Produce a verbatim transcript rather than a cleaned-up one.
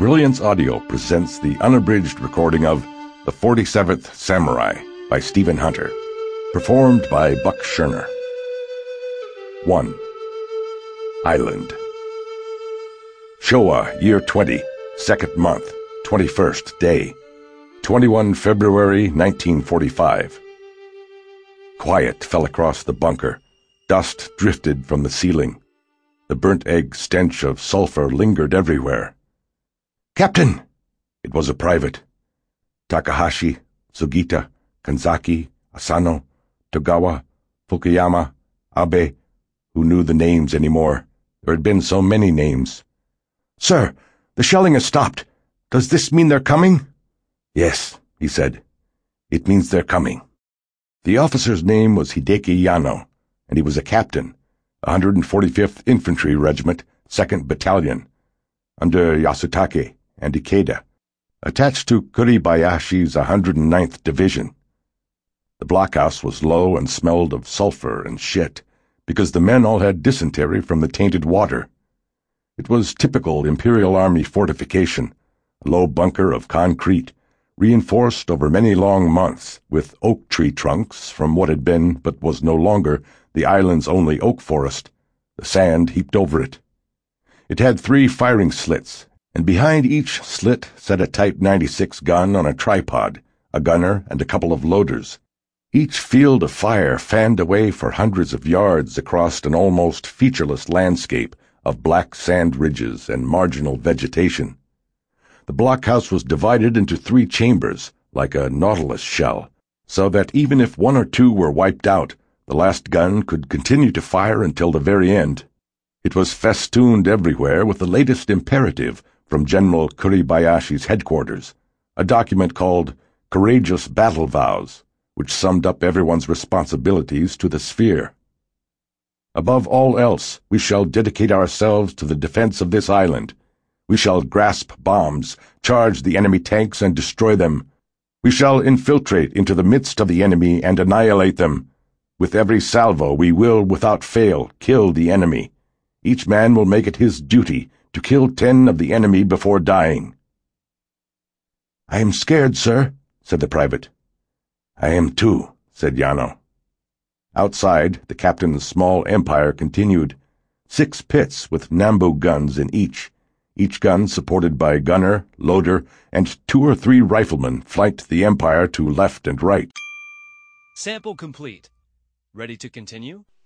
Brilliance Audio presents the unabridged recording of The forty-seventh Samurai by Stephen Hunter, performed by Buck Scherner. one. Island. Showa, year twenty, second month, twenty-first day, twenty-first February nineteen forty-five. Quiet fell across the bunker. Dust drifted from the ceiling. The burnt egg stench of sulfur lingered everywhere. "Captain!" It was a private. Takahashi, Sugita, Kanzaki, Asano, Togawa, Fukuyama, Abe. Who knew the names anymore? There had been so many names. "Sir, the shelling has stopped. Does this mean they're coming?" "Yes," he said. "It means they're coming." The officer's name was Hideki Yano, and he was a captain, one hundred forty-fifth Infantry Regiment, second Battalion, under Yasutake and Ikeda, attached to Kuribayashi's one hundred ninth Division. The blockhouse was low and smelled of sulfur and shit, because the men all had dysentery from the tainted water. It was typical Imperial Army fortification, a low bunker of concrete, reinforced over many long months with oak tree trunks from what had been but was no longer the island's only oak forest, the sand heaped over it. It had three firing slits, and behind each slit sat a Type ninety-six gun on a tripod, a gunner, and a couple of loaders. Each field of fire fanned away for hundreds of yards across an almost featureless landscape of black sand ridges and marginal vegetation. The blockhouse was divided into three chambers, like a nautilus shell, so that even if one or two were wiped out, the last gun could continue to fire until the very end. It was festooned everywhere with the latest imperative from General Kuribayashi's headquarters, a document called Courageous Battle Vows, which summed up everyone's responsibilities to the sphere. "Above all else, we shall dedicate ourselves to the defense of this island. We shall grasp bombs, charge the enemy tanks, and destroy them. We shall infiltrate into the midst of the enemy and annihilate them. With every salvo we will, without fail, kill the enemy. Each man will make it his duty to kill ten of the enemy before dying." "I am scared, sir," said the private. "I am too," said Yano. Outside, the captain's small empire continued. Six pits with Nambu guns in each. Each gun supported by gunner, loader, and two or three riflemen flanked the empire to left and right. Sample complete. Ready to continue?